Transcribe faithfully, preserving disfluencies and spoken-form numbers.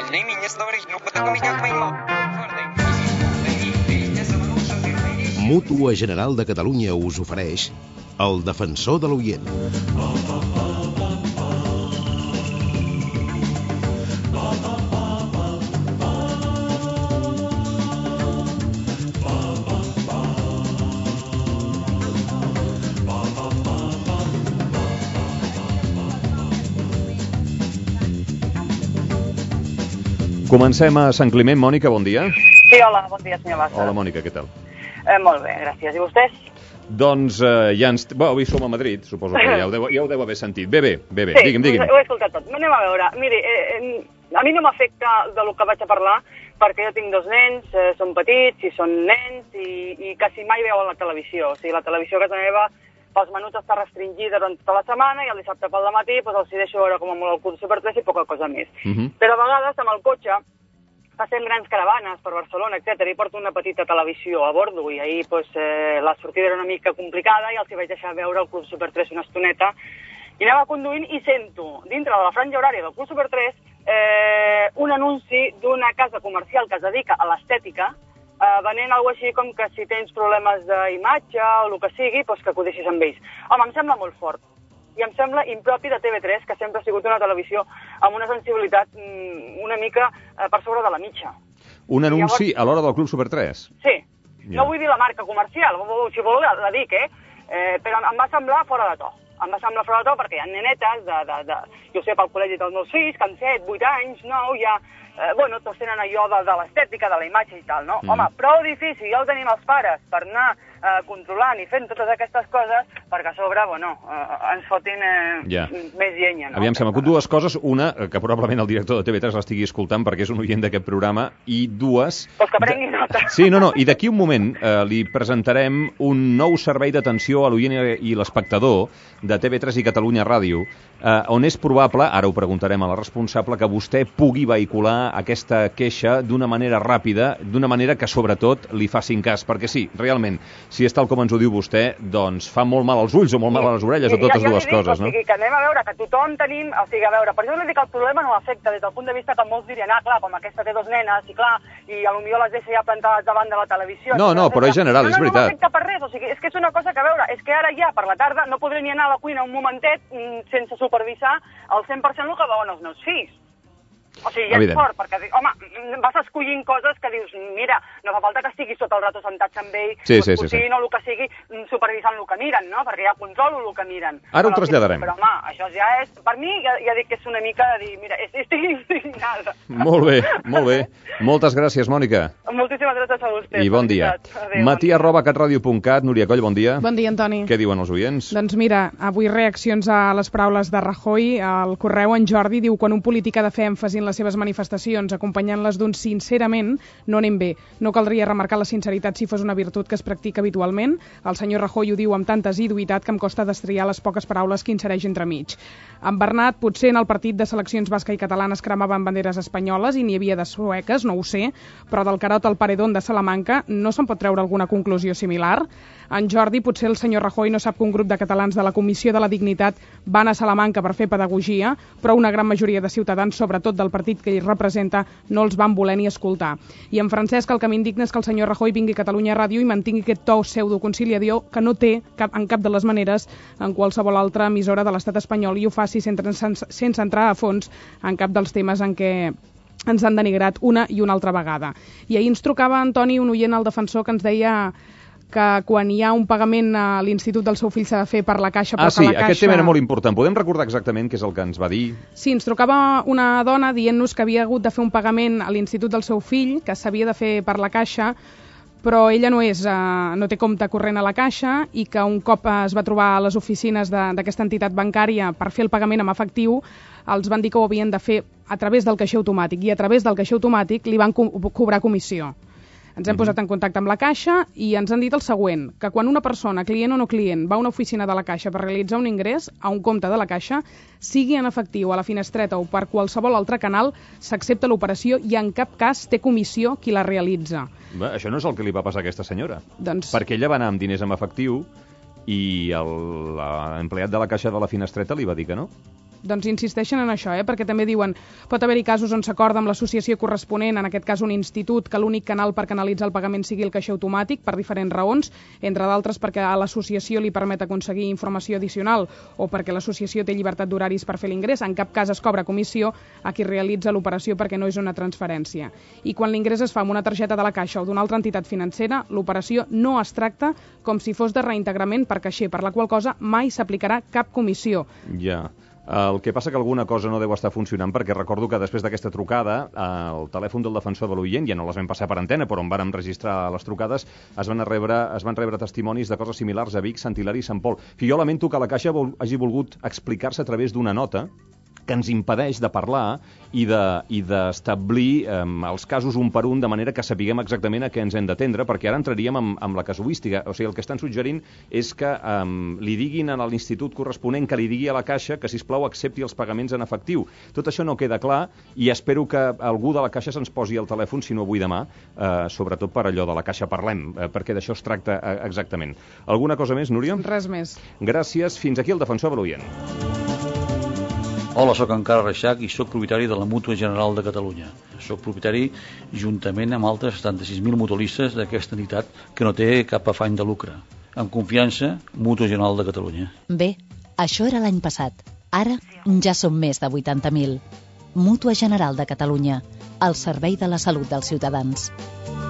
Mútua General de Catalunya us ofereix El Defensor de l'Oient. Comencem a Sant Climent. Mònica, bon dia. Sí, hola, bon dia, senyor Bassa. Hola, Mònica, què tal? Eh, molt bé, gràcies. I vostès? Doncs eh, ja ens... Bé, avui som a Madrid, suposo que ja ho deu, ja ho deu haver sentit. Bé, bé, bé, bé. Sí, digui'm, digui'm. ho he escoltat tot. Anem a veure. Miri, eh, eh, a mi no m'afecta de lo que vaig a parlar, perquè jo tinc dos nens, eh, són petits i són nens i, i quasi mai veuen la televisió. O sigui, la televisió a casa meva pels menuts està restringida durant tota la setmana i el dissabte pel matí doncs els hi deixo veure com a molt el curs Super tres i poca cosa més. Uh -huh. Però a vegades amb el cotxe passem grans caravanes per Barcelona, etcètera, i porto una petita televisió a bordo i ahir pues, eh, la sortida era una mica complicada i els hi vaig deixar veure el Club Super tres una estoneta i anava conduint i sento, dintre de la franja horària del Club Super tres, eh, un anunci d'una casa comercial que es dedica a l'estètica, eh, venent alguna així com que si tens problemes d'imatge o el que sigui, pues, que acudeixis amb ells. Home, em sembla molt fort. I em sembla impropi de T V tres, que sempre ha sigut una televisió amb una sensibilitat mm, una mica eh, per sobre de la mitja. Un anunci llavors... a l'hora del Club Super tres? Sí. Ja. No vull dir la marca comercial, si vol la, la dic, eh? eh? Però em va semblar fora de to. Em va semblar fora de to perquè hi ha nenetes, de, de, de, jo sé, pel col·legi dels meus fills, que amb set, vuit anys, nou, ja... Eh, bueno, tots tenen allò de, de l'estètica, de la imatge i tal, no? Mm. Home, prou difícil, ja ho tenim els pares, per anar eh, controlant i fent totes aquestes coses, perquè a sobre, bueno, eh, ens fotin eh, ja. més llenya, no? Aviam, se m'acut dues coses. Una, que probablement el director de T V tres l'estigui escoltant perquè és un oient d'aquest programa, i dues... Pues que prengui nota. Sí, no, no, i d'aquí un moment eh, li presentarem un nou servei d'atenció a l'oient i l'espectador de T V tres i Catalunya Ràdio, eh, on és probable, ara ho preguntarem a la responsable, que vostè pugui vehicular aquesta queixa d'una manera ràpida, d'una manera que sobretot li facin cas, perquè sí, realment, si és tal com ens ho diu vostè, doncs fa molt mal als ulls o molt mal a les orelles, o totes dues coses, no? O sigui, que anem a veure, que tothom tenim, o sigui, a veure, per això li dic que el problema no afecta des del punt de vista que molts dirien, ah, clar, com aquesta té dos nenes, i clar, i potser les deixa ja plantades davant de la televisió. No, no, però és general, és veritat. No, no, no afecta per res, o sigui, és que és una cosa que, a veure, és que ara ja, per la tarda, no podré ni anar a la cuina un momentet sense supervisar el cent per cent el que veuen els meus fills. O sigui, ja Evident. És fort, perquè, home, vas escollint coses que dius, mira, no fa falta que estiguis tot el rato sentats amb ell, sí, sí, sí, sí. o el que sigui, supervisant el que miren, no? Perquè ja controlo el que miren. Ara ho traslladarem. Però, home, això ja és, per mi, ja, ja dic que és una mica de dir, mira, estic indignada. Molt bé, molt bé. Moltes gràcies, Mònica. Moltíssimes gràcies a vostès. I bon dia. Matí arroba catradio punt cat, Núria Coll, bon dia. Bon dia, Antoni. Què diuen els oients? Doncs mira, avui reaccions a les paraules de Rajoy. Al correu en Jordi diu, quan un polític ha de fer èmfasi en les seves manifestacions acompanyant-les d'un sincerament, no anem bé. No caldria remarcar la sinceritat si fos una virtut que es practica habitualment. El senyor Rajoy ho diu amb tanta asiduïtat que em costa destriar les poques paraules que insereix entremig. En Bernat, potser en el partit de seleccions basca i catalana es cremaven banderes espanyoles i n'hi havia de sueques, no ho sé, però del Carot al Paredón de Salamanca no se'n pot treure alguna conclusió similar. En Jordi, potser el senyor Rajoy no sap que un grup de catalans de la Comissió de la Dignitat van a Salamanca per fer pedagogia, però una gran majoria de ciutadans, sobretot del partit que ell representa, no els van voler ni escoltar. I en Francesc, el que m'indigna és que el senyor Rajoy vingui a Catalunya Ràdio i mantingui aquest to pseudoconciliador que no té cap, en cap de les maneres en qualsevol altra emissora de l'estat espanyol, i ho faci sense, sense entrar a fons en cap dels temes en què ens han denigrat una i una altra vegada. I ahir ens trucava Antoni, un oient al Defensor, que ens deia que quan hi ha un pagament a l'institut del seu fill s'ha de fer per la caixa, però ah, sí, que la caixa... aquest tema era molt important. Podem recordar exactament què és el que ens va dir? Sí, ens trucava una dona dient-nos que havia hagut de fer un pagament a l'institut del seu fill, que s'havia de fer per la caixa, però ella no és, eh, no té compte corrent a la caixa, i que un cop es va trobar a les oficines d'aquesta entitat bancària per fer el pagament amb efectiu, els van dir que ho havien de fer a través del caixer automàtic, i a través del caixer automàtic li van co cobrar comissió. Ens hem posat en contacte amb la Caixa i ens han dit el següent, que quan una persona, client o no client, va a una oficina de la Caixa per realitzar un ingrés a un compte de la Caixa, sigui en efectiu, a la finestreta o per qualsevol altre canal, s'accepta l'operació i en cap cas té comissió qui la realitza. Bé, això no és el que li va passar a aquesta senyora. Doncs... Perquè ella va anar amb diners en efectiu i l'empleat de la Caixa de la finestreta li va dir que no. Doncs insisteixen en això, eh? Perquè també diuen pot haver-hi casos on s'acorda amb l'associació corresponent, en aquest cas un institut, que l'únic canal per canalitzar el pagament sigui el caixer automàtic per diferents raons, entre d'altres perquè a l'associació li permet aconseguir informació addicional o perquè l'associació té llibertat d'horaris per fer l'ingrés. En cap cas es cobra comissió a qui realitza l'operació perquè no és una transferència. I quan l'ingrés es fa amb una targeta de la Caixa o d'una altra entitat financera, l'operació no es tracta com si fos de reintegrament per caixer, per la qual cosa mai s'aplicarà cap comissió. Ja. El que passa que alguna cosa no deu estar funcionant, perquè recordo que després d'aquesta trucada, el telèfon del defensor de l'oient, ja no les vam passar per antena, però on vàrem registrar les trucades, es van rebre, es van rebre testimonis de coses similars a Vic, Sant Hilari i Sant Pol. Jo lamento que la Caixa vol, hagi volgut explicar-se a través d'una nota que ens impedeix de parlar i d'establir de, eh, els casos un per un, de manera que sapiguem exactament a què ens hem d'atendre, perquè ara entraríem amb, amb la casuística. O sigui, el que estan suggerint és que eh, li diguin a l'institut corresponent, que li digui a la Caixa que, sisplau, accepti els pagaments en efectiu. Tot això no queda clar i espero que algú de la Caixa se'ns posi al telèfon, si no avui demà, eh, sobretot per allò de la Caixa Parlem, eh, perquè d'això es tracta eh, exactament. Alguna cosa més, Núria? Res més. Gràcies. Fins aquí el defensor de l'oient. Hola, sóc en Carles Reixac i sóc propietari de la Mútua General de Catalunya. Sóc propietari juntament amb altres setanta-sis mil mutualistes d'aquesta entitat que no té cap afany de lucre. Amb confiança, Mútua General de Catalunya. Bé, això era l'any passat. Ara ja som més de vuitanta mil. Mútua General de Catalunya, al servei de la salut dels ciutadans.